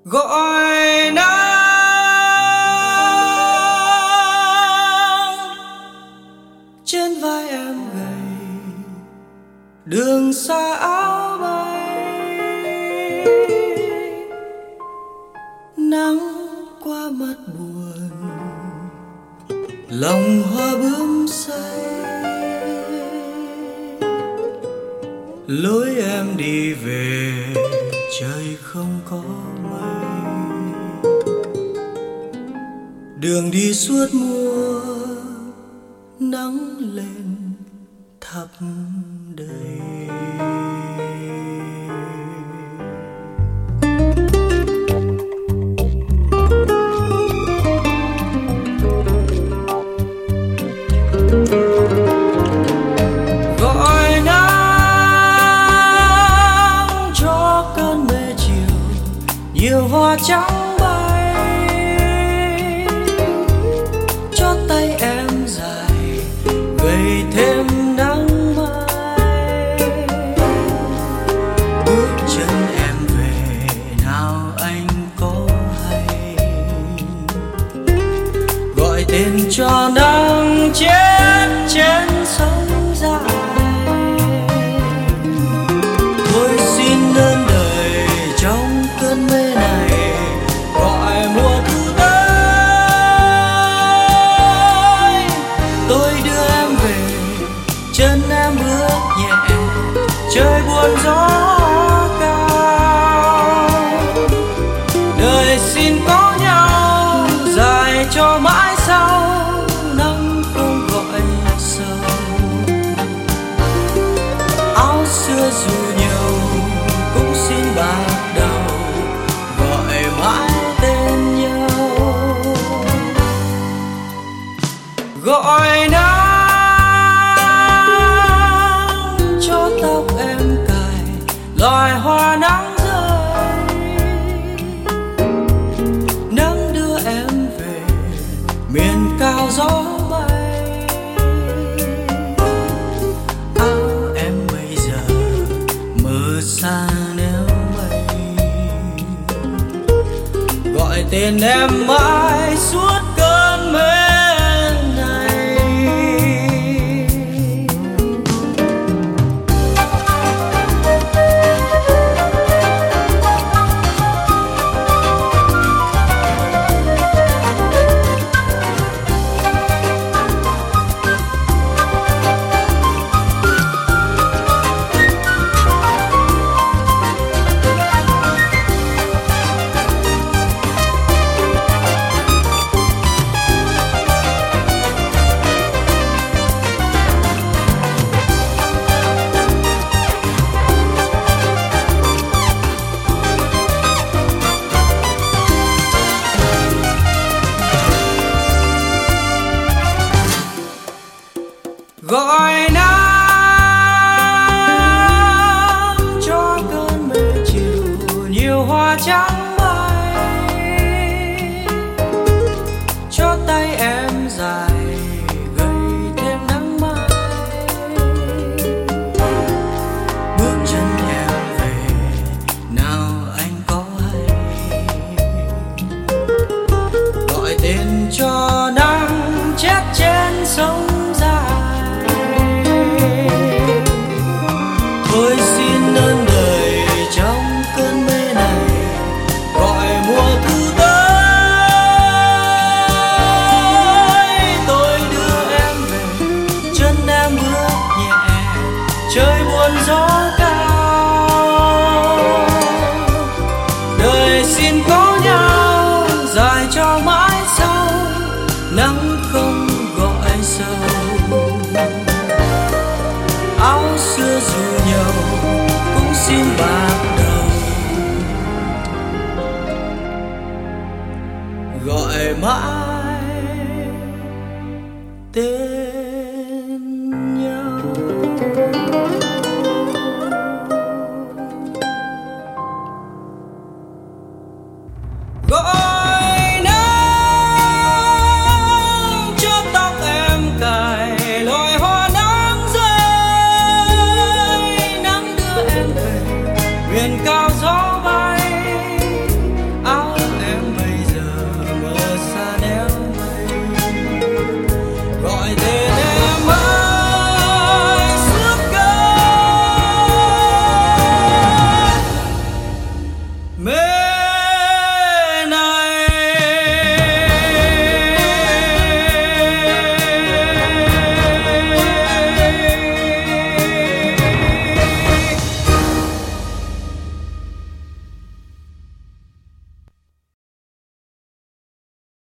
gọi nắng trên vai em gầy, đường xa áo bay, nắng qua mắt buồn, lòng hoa bướm say, lối em đi về trời không có mây, đường đi suốt mùa nắng lên thắp đầy. Gọi nắng cho cơn mê chiều, nhiều hoa trắng bay, cho tay em dài gầy thêm nắng mai. Bước chân em về nào anh có hay, gọi tên cho nắng chết trên sông dài. Tôi xin ơn đời trong cơn mê này, gọi mùa thu tới. Tôi đưa em về, chân em bước nhẹ, trời buồn gió cao. Đời xin có nhau dài cho mãi sau, nắng không gọi sầu. Áo xưa dù nhiều cũng xin bạc đầu, gọi mãi tên nhau. Gọi nắng cho tóc em cài loài hoa nắng rơi, nắng đưa em về miền cao gió bay. Áo em bây giờ mờ xa néo mây, gọi tên em mãi suốt cơn mê này. Gọi nắng cho cơn mê chiều, nhiều hoa trắng bay, cho tay em dài gầy thêm nắng mai. Bước chân em về nào anh có hay, gọi tên cho nắng chết trên sông dài. Tôi xin ơn đời trong cơn mê này, gọi mùa thu tới. Tôi đưa em về, chân em bước nhẹ, trời buồn gió cao. Đời xin có nhau dài cho mãi sau, nắng không gọi sầu. Áo xưa dù nhiều cũng xin bạc đầu, gọi mãi tên